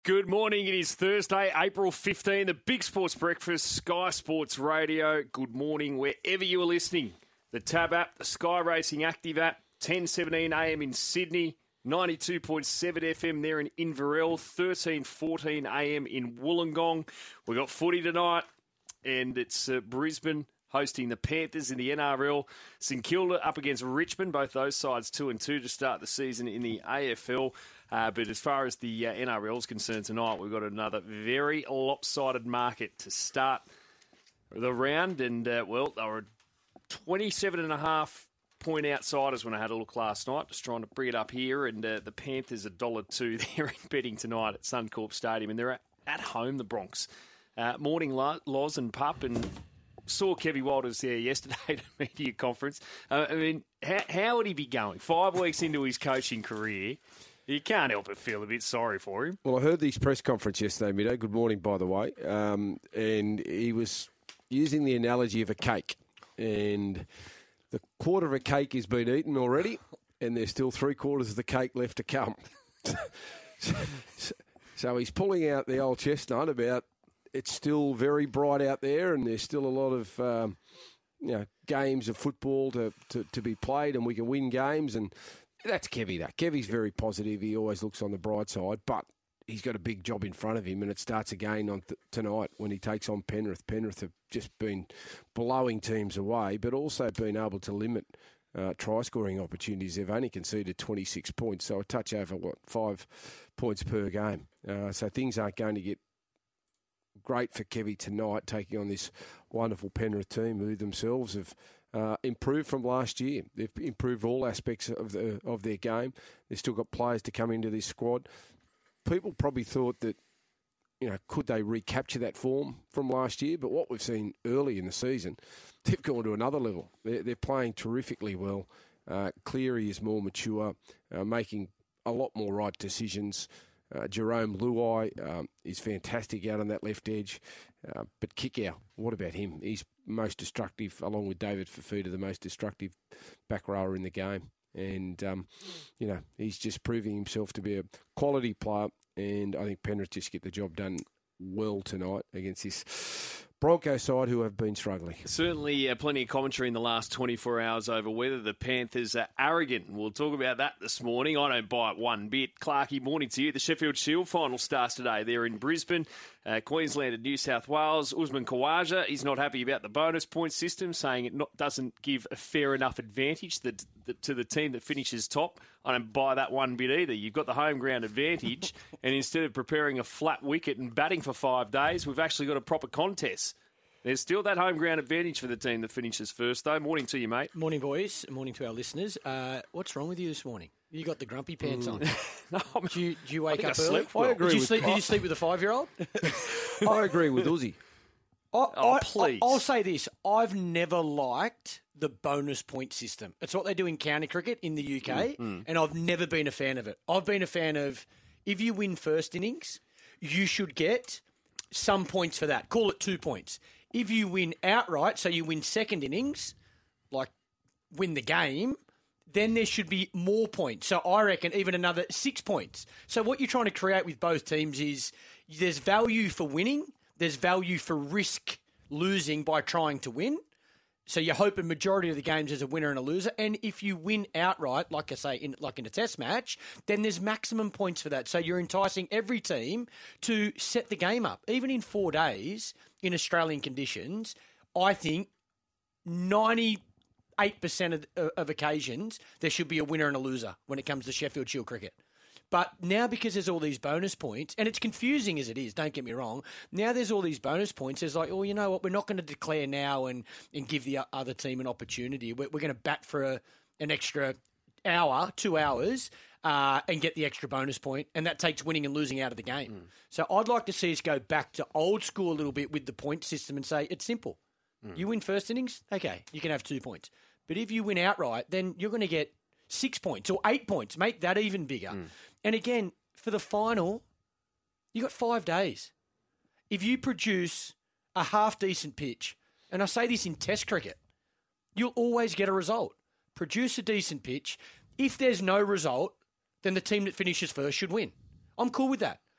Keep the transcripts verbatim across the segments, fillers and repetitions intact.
Good morning. It is Thursday, April fifteenth, the Big Sports Breakfast, Sky Sports Radio. Good morning wherever you are listening. The Tab app, the Sky Racing Active app, ten seventeen a m in Sydney, ninety-two point seven F M there in Inverell, thirteen fourteen a m in Wollongong. We've got footy tonight, and it's uh, Brisbane hosting the Panthers in the N R L. St Kilda up against Richmond, both those sides two and two to start the season in the A F L. Uh, but as far as the uh, N R L is concerned tonight, we've got another very lopsided market to start the round. And, uh, well, they were twenty-seven and a half point outsiders when I had a look last night, just trying to bring it up here. And uh, the Panthers one dollar two there in betting tonight at Suncorp Stadium. And they're at, at home, the Bronx. Uh, morning, Loz and Pup, and saw Kevy Walters there yesterday at a media conference. Uh, I mean, how, how would he be going? Five weeks into his coaching career, you can't help but feel a bit sorry for him. Well, I heard his press conference yesterday, Middo. Good morning, by the way. Um, and he was using the analogy of a cake. And the quarter of a cake has been eaten already, and there's still three quarters of the cake left to come. so, so he's pulling out the old chestnut about it's still very bright out there, and there's still a lot of um, you know games of football to, to, to be played, and we can win games. And that's Kevy, that. Kevy's very positive. He always looks on the bright side, but he's got a big job in front of him, and it starts again on th- tonight when he takes on Penrith. Penrith have just been blowing teams away, but also been able to limit uh, try-scoring opportunities. They've only conceded twenty-six points, so a touch over, what, five points per game. Uh, so things aren't going to get great for Kevy tonight, taking on this wonderful Penrith team who themselves have uh, improved from last year. They've improved all aspects of the of their game. They've still got players to come into this squad. People probably thought that, you know, could they recapture that form from last year? But what we've seen early in the season, they've gone to another level. They're, they're playing terrifically well. Uh, Cleary is more mature, uh, making a lot more right decisions. Uh, Jerome Luai um, is fantastic out on that left edge. Uh, but Kickow, what about him? He's most destructive, along with David Fafita, the most destructive back rower in the game. And, um, you know, he's just proving himself to be a quality player. And I think Penrith just get the job done well tonight against this Bronco side who have been struggling. Certainly uh, plenty of commentary in the last twenty-four hours over whether the Panthers are arrogant. We'll talk about that this morning. I don't buy it one bit. Clarkie, morning to you. The Sheffield Shield final starts today. They're in Brisbane, uh, Queensland and New South Wales. Usman Khawaja, he's not happy about the bonus point system, saying it not, doesn't give a fair enough advantage that, that, to the team that finishes top. I don't buy that one bit either. You've got the home ground advantage, and instead of preparing a flat wicket and batting for five days, we've actually got a proper contest. There's still that home ground advantage for the team that finishes first, though. Morning to you, mate. Morning, boys. Morning to our listeners. Uh, what's wrong with you this morning? You got the grumpy pants on. no, do, you, do you wake I up I early? well. I agree did, you with sleep, did you sleep with a five-year-old? I agree with Uzi. I, Oh, I, please. I, I'll say this. I've never liked the bonus point system. It's what they do in county cricket in the U K, mm-hmm. and I've never been a fan of it. I've been a fan of, if you win first innings, you should get some points for that. Call it two points. If you win outright, so you win second innings, like win the game, then there should be more points. So I reckon even another six points. So what you're trying to create with both teams is there's value for winning, there's value for risk losing by trying to win. So you hope a majority of the games there's a winner and a loser. And if you win outright, like I say, in, like in a test match, then there's maximum points for that. So you're enticing every team to set the game up. Even in four days, in Australian conditions, I think ninety-eight percent of, of occasions, there should be a winner and a loser when it comes to Sheffield Shield cricket. But now because there's all these bonus points, and it's confusing as it is, don't get me wrong, now there's all these bonus points, it's like, oh, you know what, we're not going to declare now and, and give the other team an opportunity. We're, we're going to bat for a, an extra hour, two hours, uh, and get the extra bonus point, and that takes winning and losing out of the game. Mm. So I'd like to see us go back to old school a little bit with the point system and say, it's simple. Mm. You win first innings, okay, you can have two points. But if you win outright, then you're going to get six points or eight points. Make that even bigger. Mm. And again, for the final, you got five days. If you produce a half-decent pitch, and I say this in Test cricket, you'll always get a result. Produce a decent pitch. If there's no result, then the team that finishes first should win. I'm cool with that.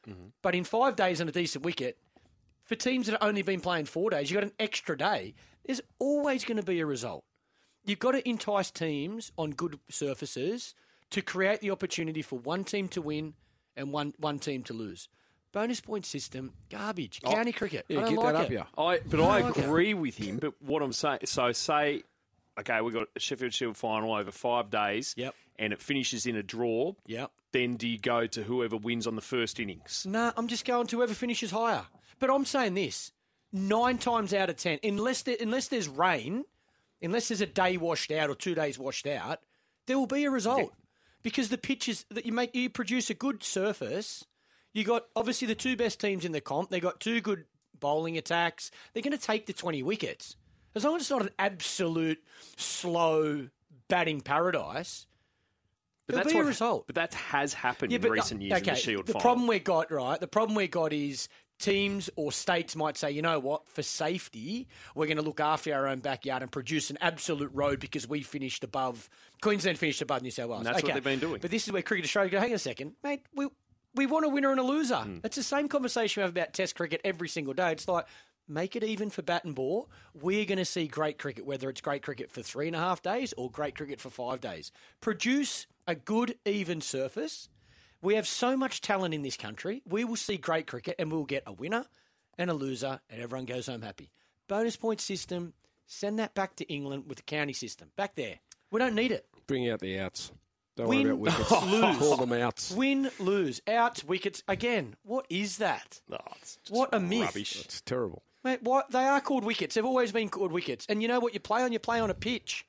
Mm-hmm. But in five days on a decent wicket, for teams that have only been playing four days, you've got an extra day. There's always going to be a result. You've got to entice teams on good surfaces to create the opportunity for one team to win and one, one team to lose. Bonus point system, garbage. County oh, cricket. Yeah, I don't get like that it. up here. I, but I, I like agree it. with him. But what I'm saying, so say, okay, we've got a Sheffield Shield final over five days, Yep. and it finishes in a draw. Yep. Then do you go to whoever wins on the first innings? No, nah, I'm just going to whoever finishes higher. But I'm saying this, nine times out of ten, unless there, unless there's rain, unless there's a day washed out or two days washed out, there will be a result. Yeah. Because the pitches that you make, you produce a good surface. You got obviously the two best teams in the comp. They got two good bowling attacks. They're going to take the twenty wickets. As long as it's not an absolute slow batting paradise, but there'll that's be what, a result. But that has happened yeah, in but, recent years okay, in the Shield the final. problem we got, right, the problem we got is teams or states might say, you know what, for safety, we're going to look after our own backyard and produce an absolute road because we finished above, Queensland finished above New South Wales. And that's okay. what they've been doing. But this is where Cricket Australia go, hang on a second, mate, we, we want a winner and a loser. Mm. It's the same conversation we have about Test cricket every single day. It's like, make it even for bat and ball. We're going to see great cricket, whether it's great cricket for three and a half days or great cricket for five days. Produce a good, even surface. We have so much talent in this country. We will see great cricket and we'll get a winner and a loser and everyone goes home happy. Bonus point system, send that back to England with the county system. Back there. We don't need it. Bring out the outs. Don't Win, worry about wickets. lose. Call them outs. Win, lose. Outs, wickets. Again, what is that? Oh, it's just what a myth. Rubbish. It's terrible. Mate, what, they are called wickets. They've always been called wickets. And you know what you play on? You play on a pitch.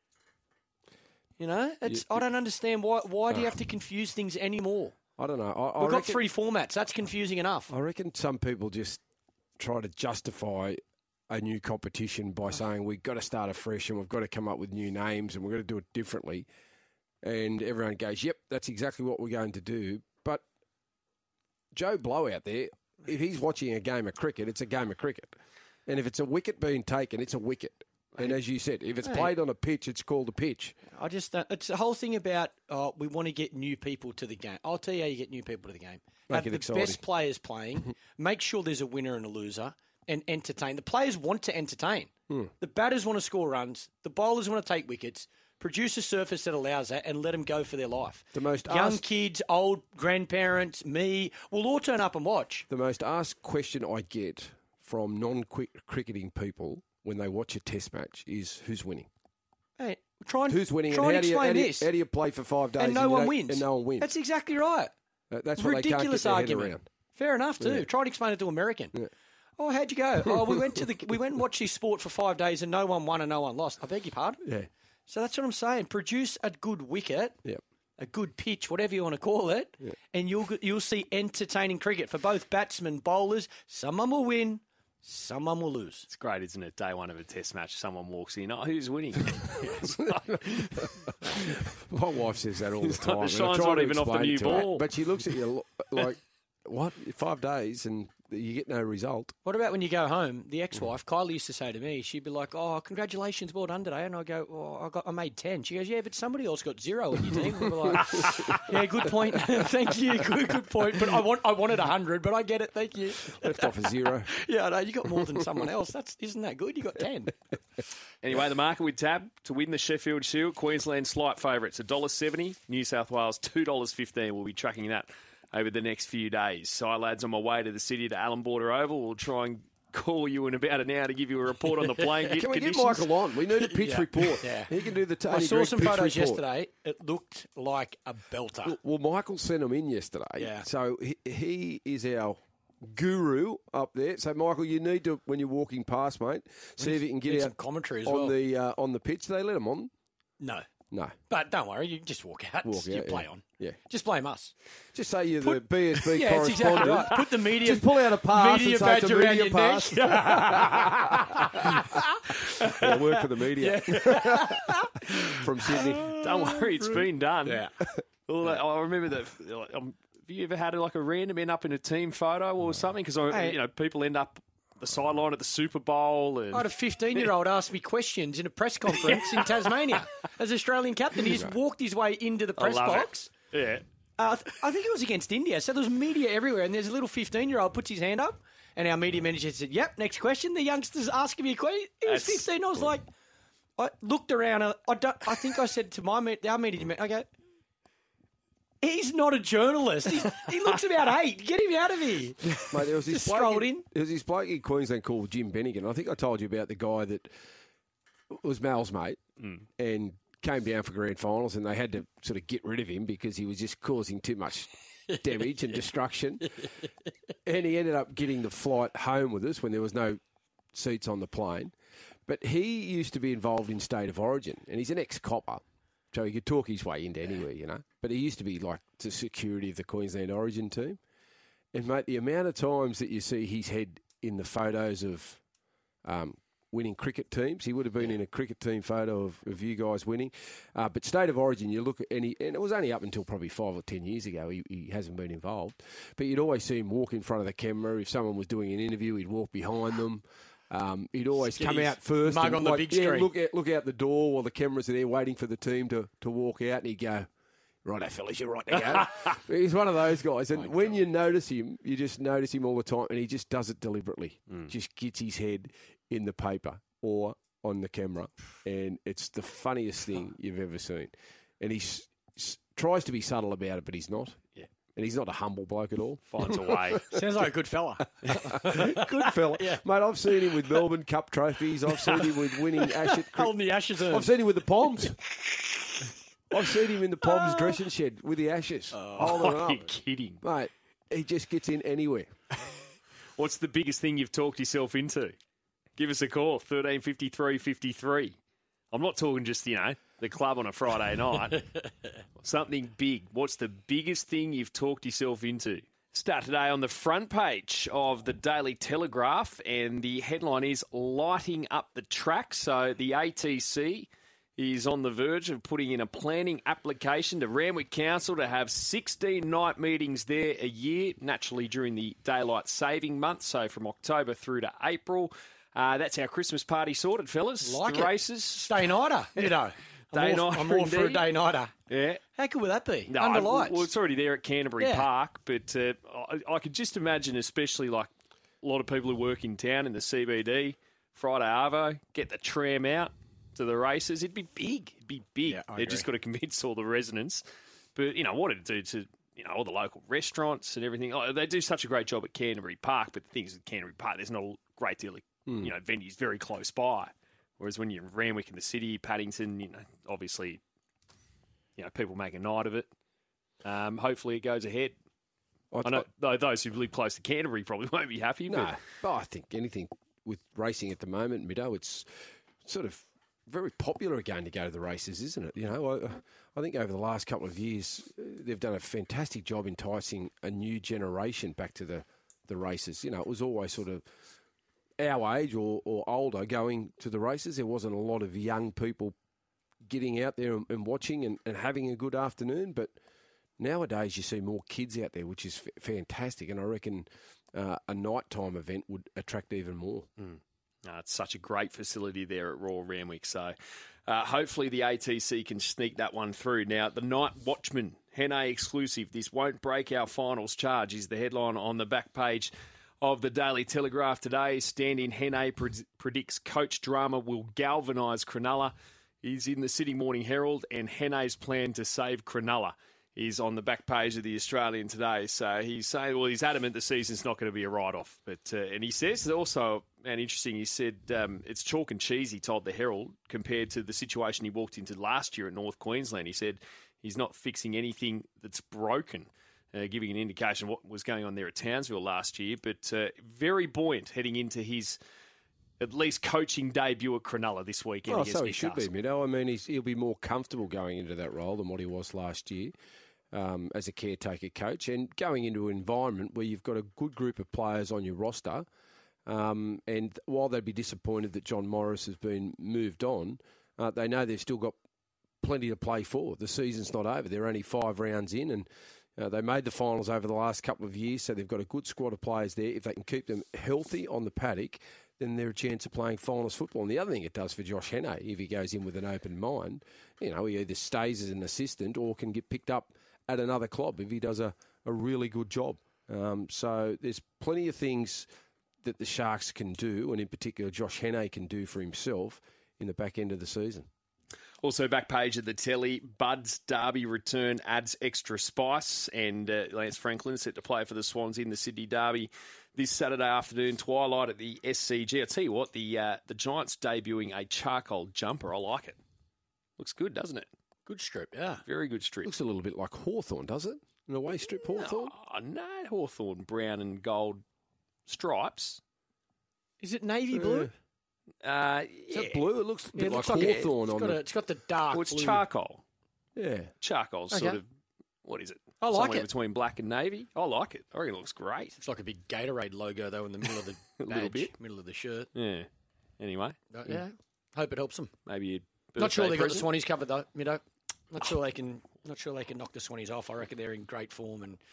You know? It's, You- I don't understand why Why do you have to confuse things anymore? I don't know. I, I We've got reckon, three formats. That's confusing enough. I reckon some people just try to justify a new competition by saying we've got to start afresh and we've got to come up with new names and we've got to do it differently. And everyone goes, yep, that's exactly what we're going to do. But Joe Blow out there, if he's watching a game of cricket, it's a game of cricket. And if it's a wicket being taken, it's a wicket. And as you said, if it's played on a pitch, it's called a pitch. I just don't, it's the whole thing about oh, we want to get new people to the game. I'll tell you how you get new people to the game. Make Have it the exciting. best players playing. Make sure there's a winner and a loser, and entertain. The players want to entertain. Hmm. The batters want to score runs. The bowlers want to take wickets. Produce a surface that allows that, and let them go for their life. The most young asked- kids, old grandparents, me, we'll all turn up and watch. The most asked question I get from non-cricketing people when they watch a test match is who's winning. Hey, try and Who's winning Try and and how do, you, explain how, do you, this. how do you play for five days and no you one don't- wins. And no one wins. That's exactly right. That- That's what they can't get Ridiculous their head argument. around. Fair enough too. Yeah. Try and explain it to American. Yeah. Oh, how'd you go? Oh, we went to the we went and watched this sport for five days and no one won and no one lost. I beg your pardon. Yeah. So that's what I'm saying. Produce a good wicket, Yep. a good pitch, whatever you want to call it, and you'll you'll see entertaining cricket for both batsmen, bowlers. Someone will win, someone will lose. It's great, isn't it? Day one of a test match, someone walks in. Oh, who's winning? My wife says that all the time. and I shine's try not to even off the explain new it to her, ball. But she looks at you like, what? Five days and you get no result. What about when you go home? The ex-wife, Kylie, used to say to me, she'd be like, "Oh, congratulations, well done today." And I go, "Oh, I got, I made ten." She goes, "Yeah, but somebody else got zero in your team." And we're like, "Yeah, good point. Thank you, good, good point." But I want, I wanted a hundred, but I get it. Thank you. Left off a zero. Yeah, no, you got more than someone else. That's isn't that good? You got ten. Anyway, the market with Tab to win the Sheffield Shield. Queensland slight favourites, one dollar seventy. New South Wales, two dollars fifteen. We'll be tracking that over the next few days. So, I lads, on my way to the city to Allan Border Oval. We'll try and call you in about an hour to give you a report on the playing Can we conditions. get Michael on? We need a pitch Yeah. report. Yeah. He can do the Tony I saw Greig some pitch photos report. yesterday. It looked like a belter. Well, Michael sent them in yesterday. Yeah. So he, he is our guru up there. So, Michael, you need to, when you're walking past, mate, see if you can Need get some out commentary as on well. the uh, on the pitch. They let him on? No. No. But don't worry, you can just walk out. Walk you out, play yeah. on. Yeah. Just blame us. Just say you're Put- the B S B Yeah, it's exactly correspondent. right. Put the media, Just pull out a pass media and say badge it's a around media your pass. neck. I work for the media from Sydney. Don't worry, it's been done. Yeah. All that, I remember that. Like, um, have you ever had like a random end up in a team photo or something? Because Hey. you know people end up the sideline at the Super Bowl. And I had a fifteen-year-old ask me questions in a press conference in Tasmania as Australian captain. He's walked his way into the I press love it. box, Yeah. Uh, I th- I think it was against India. So there was media everywhere, and there's a little fifteen-year-old puts his hand up, and our media manager said, "Yep, next question." The youngster's asking me a question. He was That's- fifteen. I was like, I looked around. I, I don't. I think I said to my me- our media manager, "I go, he's not a journalist. He's, he looks about eight. Get him out of here." Mate, there was this Just bloke strolled in, in. There was this bloke in Queensland called Jim Bennigan. I think I told you about the guy that was Mal's mate and came down for grand finals, and they had to sort of get rid of him because he was just causing too much damage and destruction. And he ended up getting the flight home with us when there was no seats on the plane. But he used to be involved in State of Origin, and he's an ex-copper. So he could talk his way into anywhere, you know. But he used to be like the security of the Queensland Origin team. And, mate, the amount of times that you see his head in the photos of um, winning cricket teams, he would have been in a cricket team photo of, of you guys winning. Uh, but State of Origin, you look at, and, he, and it was only up until probably five or ten years ago, he, he hasn't been involved. But you'd always see him walk in front of the camera. If someone was doing an interview, he'd walk behind them. Um, he'd always Get come his out first. mug and on the like, big yeah, screen. Look out, look out the door while the cameras are there waiting for the team to, to walk out, and he'd go, "Righto, fellas, you're right to go." He's one of those guys. And when you notice him, you just notice him all the time, and he just does it deliberately. Just gets his head in the paper or on the camera, and it's the funniest thing you've ever seen. And he s- s- tries to be subtle about it, but he's not. Yeah. And he's not a humble bloke at all. Finds a way. Sounds like a good fella. Good fella. Mate, I've seen him with Melbourne Cup trophies. I've seen him with winning Ashes. Holding the Ashes urn. I've seen him with the Poms. I've seen him in the Poms dressing shed with the Ashes. holding Oh, up. you're kidding. Mate, he just gets in anywhere. What's the biggest thing you've talked yourself into? Give us a call, thirteen fifty-three fifty-three. I'm not talking just, you know, the club on a Friday night. Something big. What's the biggest thing you've talked yourself into? Start today on the front page of the Daily Telegraph, and the headline is Lighting Up the Track. So the A T C is on the verge of putting in a planning application to Randwick Council to have sixteen night meetings there a year, naturally during the daylight saving month, so from October through to April. Uh, that's our Christmas party sorted, fellas. Like the it. races. Day nighter, you know. I'm Day all, nighter, I'm all for a indeed. day nighter. Yeah. How good would that be? No, Under I- lights. Well, it's already there at Canterbury Yeah. Park, but uh, I, I could just imagine, especially like a lot of people who work in town in the C B D, Friday Arvo, get the tram out to the races. It'd be big. It'd be big. Yeah, I They've just got agree. to convince all the residents. But, you know, what it'd do to, you know, all the local restaurants and everything. Oh, they do such a great job at Canterbury Park, but the thing is at Canterbury Park, there's not a great deal of, Hmm. you know, venues very close by. Whereas when you're in Randwick in the city, Paddington, you know, obviously, you know, people make a night of it. Um, hopefully it goes ahead. I know though those who live close to Canterbury probably won't be happy. No, But but I think anything with racing at the moment, Middo, it's sort of very popular again to go to the races, isn't it? You know, I, I think over the last couple of years, uh, they've done a fantastic job enticing a new generation back to the, the races. You know, it was always sort of our age or, or older going to the races. There wasn't a lot of young people getting out there and, and watching and, and having a good afternoon, but nowadays you see more kids out there, which is f- fantastic, and I reckon uh, a nighttime event would attract even more. no, it's such a great facility there at Royal Randwick. So uh, hopefully the A T C can sneak that one through. Now, the Night Watchman, Henne exclusive, this won't break our finals charge, is the headline on the back page of the Daily Telegraph today. Stand-in Henne pred- predicts coach drama will galvanise Cronulla. He's in the Sydney Morning Herald, and Henne's plan to save Cronulla is on the back page of the Australian today. So he's saying, well, he's adamant the season's not going to be a write-off. But uh, and he says also, and interesting, he said um, it's chalk and cheese, he told the Herald, compared to the situation he walked into last year at North Queensland. He said he's not fixing anything that's broken, uh, giving an indication of what was going on there at Townsville last year. But uh, very buoyant heading into his at least coaching debut at Cronulla this weekend Oh, against so he should be, Newcastle. Middo. I mean, he's, he'll be more comfortable going into that role than what he was last year um, as a caretaker coach, and going into an environment where you've got a good group of players on your roster. Um, and while they'd be disappointed that John Morris has been moved on, uh, they know they've still got plenty to play for. The season's not over. They're only five rounds in, and uh, they made the finals over the last couple of years, so they've got a good squad of players there. If they can keep them healthy on the paddock, then they're a chance of playing finals football. And the other thing it does for Josh Henne, if he goes in with an open mind, you know, he either stays as an assistant or can get picked up at another club if he does a, a really good job. Um, so there's plenty of things that the Sharks can do, and in particular Josh Hannay can do for himself in the back end of the season. Also, back page of the telly, Bud's Derby return adds extra spice, and uh, Lance Franklin set to play for the Swans in the Sydney Derby this Saturday afternoon, twilight at the S C G. I'll tell you what, the uh, the Giants debuting a charcoal jumper. I like it. Looks good, doesn't it? Good strip, yeah. Very good strip. Looks a little bit like Hawthorn, does it? An away strip Hawthorn? Oh, no, Hawthorn, brown and gold stripes. Is it navy blue? Uh, Is yeah. that blue? It looks a Yeah, bit it looks like like it. Hawthorn It's on got, the... a, it's got the dark Well, it's blue. charcoal. Yeah. Charcoal's Okay. sort of, what is it? I like Somewhere it. between black and navy. I like it. I reckon it looks great. It's like a big Gatorade logo, though, in the middle of the A badge, little bit. middle of the shirt. Yeah. Anyway, But, yeah, hope it helps them. maybe a Not sure birthday they got the present. Swannies covered, though, Middo. Not sure they can. Not sure they can knock the Swannies off. I reckon they're in great form, and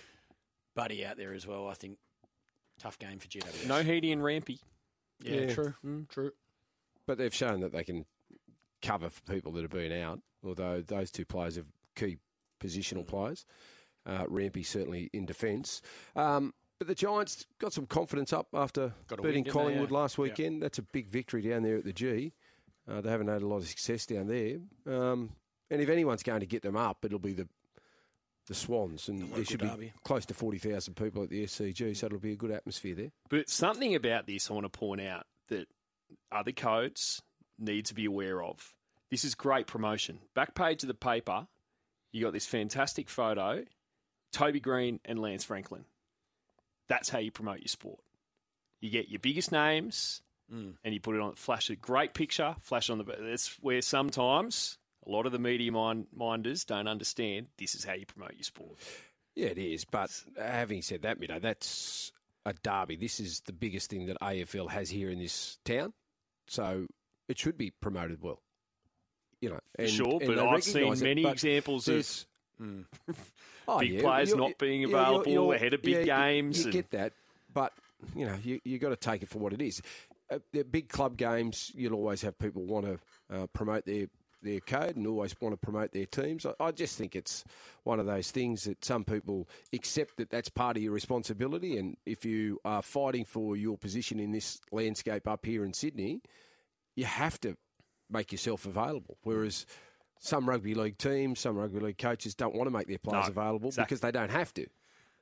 Buddy out there as well. I think tough game for G W S. No Heedy and Rampy. yeah, Yeah. true, true. But they've shown that they can cover for people that have been out, although those two players are key positional players. Uh, Rampy certainly in defence. Um, but the Giants got some confidence up after Got a beating win, didn't they? Collingwood Yeah. last weekend. That's a big victory down there at the G. Uh, they haven't had a lot of success down there. Um, and if anyone's going to get them up, it'll be the the Swans. And there local should derby. be close to forty thousand people at the S C G, so it'll be a good atmosphere there. But something about this I want to point out that other codes need to be aware of. This is great promotion. Back page of the paper, you got this fantastic photo, Toby Green and Lance Franklin. That's how you promote your sport. You get your biggest names Mm. and you put it on, flash a great picture, flash on the. That's where sometimes a lot of the media mind, minders don't understand this is how you promote your sport. Yeah, it is. But having said that, Mido, that's a derby. This is the biggest thing that A F L has here in this town. So it should be promoted well. You know, and, sure, and but they I've seen recognise it, many but examples of there's- Oh, big yeah, players you're- not being yeah, you're- available you're- ahead of big yeah, you- games You, and- get that, but you know, you you got to take it for what it is. Uh, the big club games, you'll always have people want to uh, promote their their code and always want to promote their teams. I, I just think it's one of those things that some people accept that that's part of your responsibility. And if you are fighting for your position in this landscape up here in Sydney, you have to make yourself available. Whereas some rugby league teams, some rugby league coaches don't want to make their players No, available exactly. because they don't have to.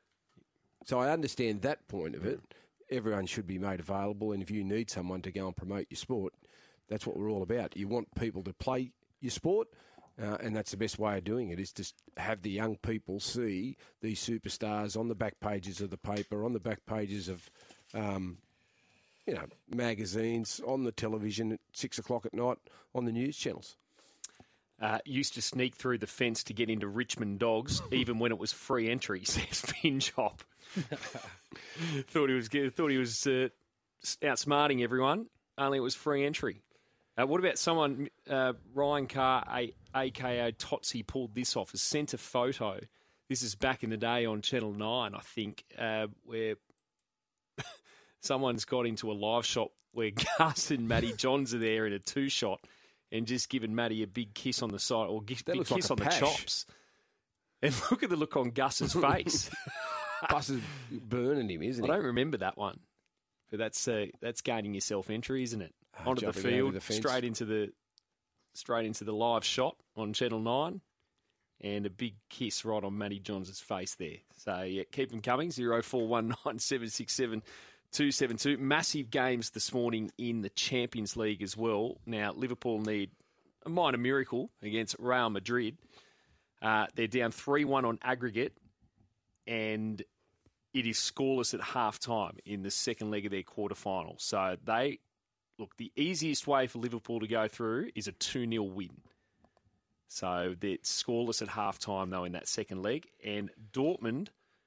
So I understand that point of it. Everyone should be made available, and if you need someone to go and promote your sport, that's what we're all about. You want people to play your sport, uh, and that's the best way of doing it, is to have the young people see these superstars on the back pages of the paper, on the back pages of, um, you know, magazines, on the television at six o'clock at night, on the news channels. Uh, used to sneak through the fence to get into Richmond Dogs, even when it was free entry, says Pinchop. thought he was good- thought he was uh, outsmarting everyone. Only it was free entry. Uh, what about someone, uh, Ryan Carr, a, a k a. Totsy, pulled this off, has sent a photo. This is back in the day on Channel nine, I think, uh, where someone's got into a live shot where Gus and Matty Johns are there in a two-shot and just given Matty a big kiss on the side, or gi- That big looks like kiss a on the pash. chops. And look at the look on Gus's face. Bus is burning him, isn't I he? don't remember that one. But that's uh, that's gaining yourself entry, isn't it? Oh, Onto the jumping over field, the fence. straight into the straight into the live shot on Channel nine, and a big kiss right on Matty Johns' face there. So yeah, keep them coming. Zero four one nine seven six seven two seven two. Massive games this morning in the Champions League as well. Now Liverpool need a minor miracle against Real Madrid. Uh, they're down three one on aggregate, and it is scoreless at half-time in the second leg of their quarter-final. So they, look, the easiest way for Liverpool to go through is a two nil win. So they're scoreless at half-time, though, in that second leg. And Dortmund,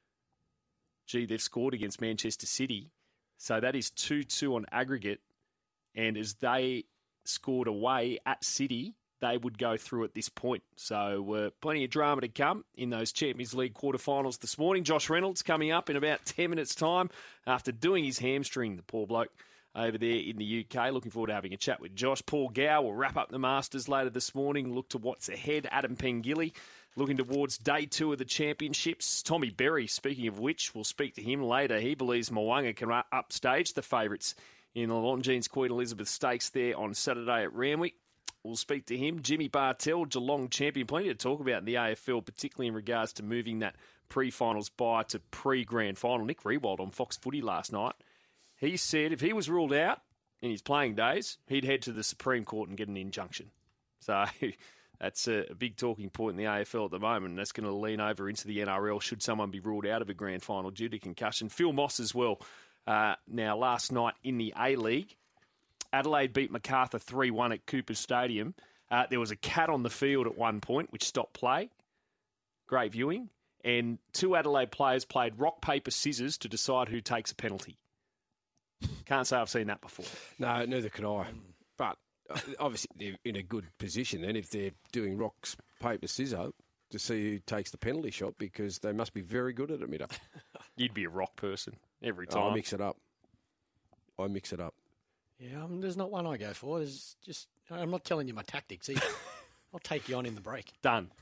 gee, they've scored against Manchester City. So that is two two on aggregate. And as they scored away at City, they would go through at this point. So uh, plenty of drama to come in those Champions League quarterfinals this morning. Josh Reynolds coming up in about ten minutes' time after doing his hamstring, the poor bloke over there in the U K. Looking forward to having a chat with Josh. Paul Gow will wrap up the Masters later this morning. Look to what's ahead. Adam Pengilly Looking towards day two of the championships, Tommy Berry, speaking of which, we'll speak to him later. He believes Mo'unga can upstage the favourites in the Longines Queen Elizabeth Stakes there on Saturday at Randwick. We'll speak to him. Jimmy Bartell, Geelong champion. Plenty to talk about in the A F L, particularly in regards to moving that pre-finals bye to pre-grand final. Nick Riewoldt on Fox Footy last night. He said if he was ruled out in his playing days, he'd head to the Supreme Court and get an injunction. So that's a, a big talking point in the A F L at the moment, and that's going to lean over into the N R L should someone be ruled out of a grand final due to concussion. Phil Moss as well. Uh, now, last night in the A-League, Adelaide beat Macarthur three one at Cooper Stadium. Uh, there was a cat on the field at one point, which stopped play. Great viewing. And two Adelaide players played rock, paper, scissors to decide who takes a penalty. Can't say I've seen that before. No, neither could I. But uh, obviously they're in a good position then if they're doing rocks, paper, scissors to see who takes the penalty shot because they must be very good at it, Middo. You'd be a rock person every Oh, time. I mix it up. I mix it up. Yeah, um, there's not one I go for. There's just I'm not telling you my tactics either. I'll take you on in the break. Done.